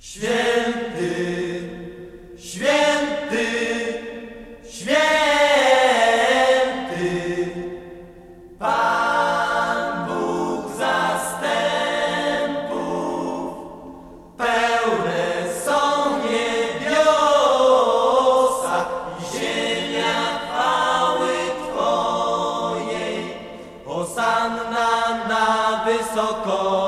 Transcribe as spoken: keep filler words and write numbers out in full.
Święty, święty, święty, Pan Bóg zastępów, pełne są niebiosa i ziemia chwały Twojej. Hosanna na wysokości.